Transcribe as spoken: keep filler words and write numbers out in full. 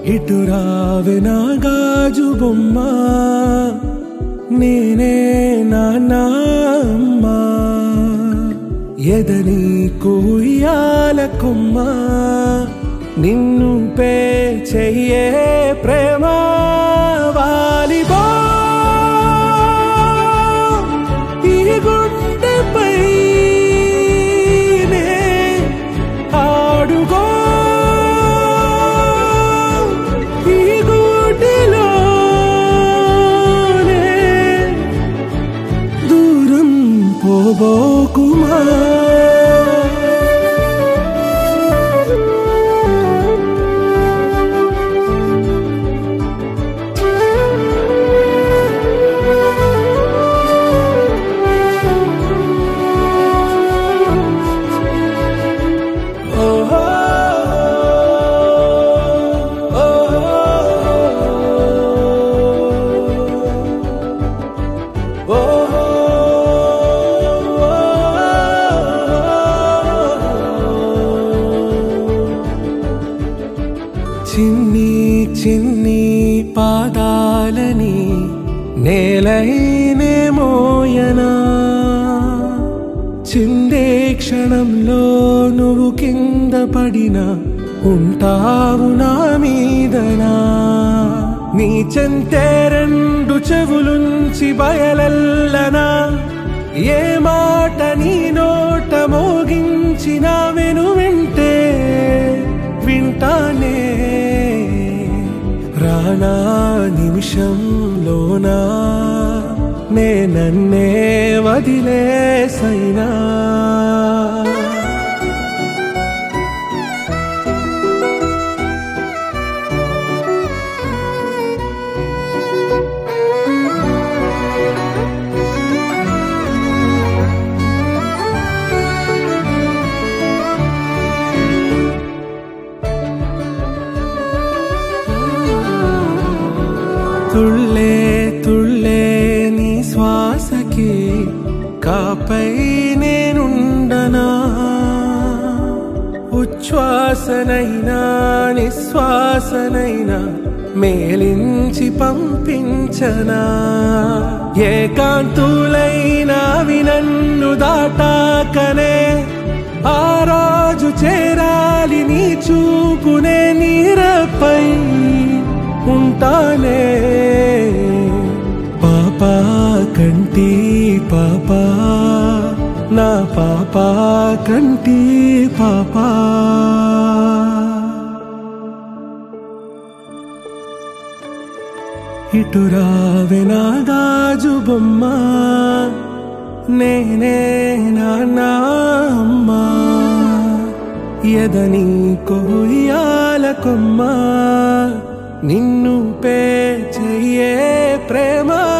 ఇటు రావే నా గాజు బొమ్మ నేనే నాన్న అమ్మా ఎదని కుయ్యాల కొమ్మ నిన్ను పే చెయ్యే ప్రేమ వాలిబా ఈ గుండెపై నే ఆడుగో ఈ గుడిలోనే దూరం పోబోకుమా చిన్ని చిన్ని పాదాలని నేలైనే మోయనా చిందే క్షణంలో నువ్వు కింద పడినా ఉంటావు నా మీదనా నీ చెంతే రెండు చెవులుంచి బయలల్లనా ఏ మాట నీ నోట మోగించిన వెను వింటే వింటానే రానా నిమిషంలోనా నే నన్నే వదిలేసైనా తుళ్ళే తుళ్ళే నీ శ్వాసకి కాపై నేనుండనా ఉచ్ఛ్వాసనైనా నిశ్వాసనైనా మేలించి పంపించనా ఏకాంతులైనా వినన్ను దాటాకనే ఆ రోజు చేరాలి నీ చూపునే నీరపై ఉంటానే పాపా కంటి పాపా నా పాపా కంటి పాపా ఇటు రావే నా గాజు బొమ్మ నేనే నాన్న అమ్మా ఎదని కొయ్యాల కొమ్మ నిన్ను పే చెయ్యే ప్రేమ